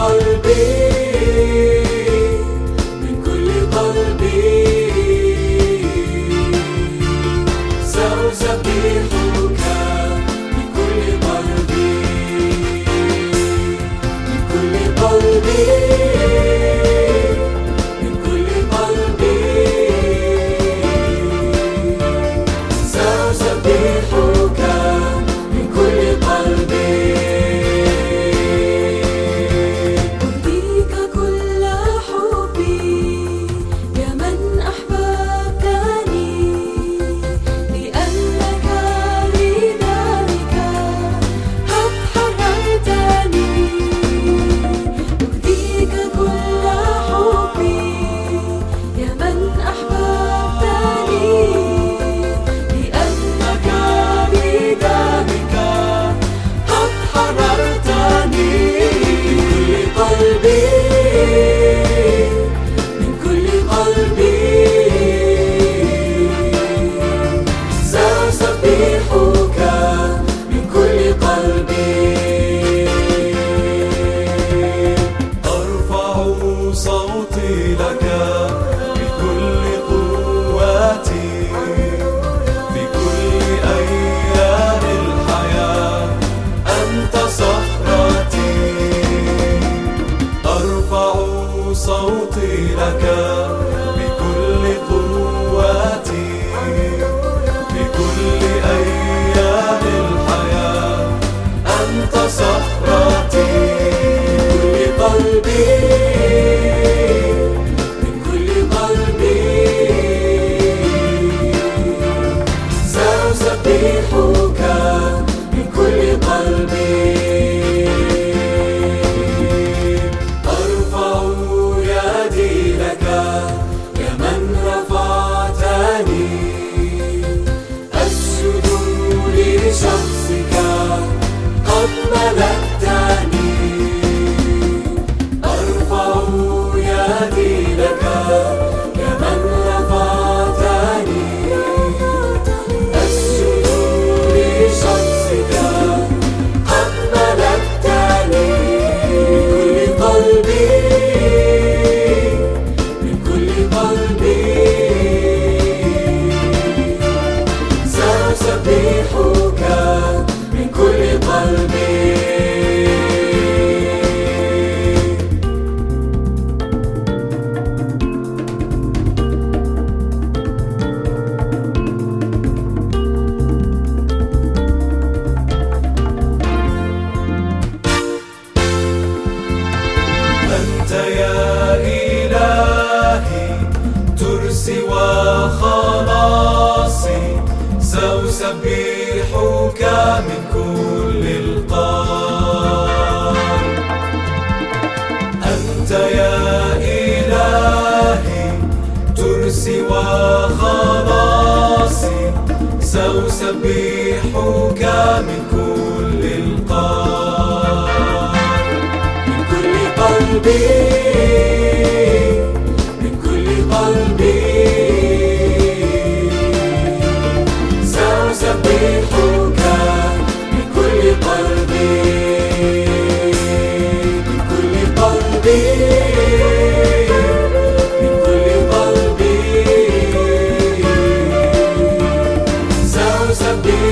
صوتي لك بكل قوتي في كل أيام الحياة، أنت صخرتي. أرفع صوتي لك بكل قوتي في كل أيام الحياة، أنت صخرتي. بكل قلبي شخصك قد ملكتني، أرفع يدي لك يا من رفعتني. أسجد لشخصك قد ملكتني. من كل قلبي من كل قلبي سأسبحك من كل قلبي. أنت يا إلهي ترسي وخلاصي، سأسبحك من كل القلب. أنت يا إلهي ترسي وخلاصي، سأسبحك من كل القلب. من كل قلبي من كل قلبي سأسبحك من كل قلبي. من كل قلبي من كل قلبي سأسبحك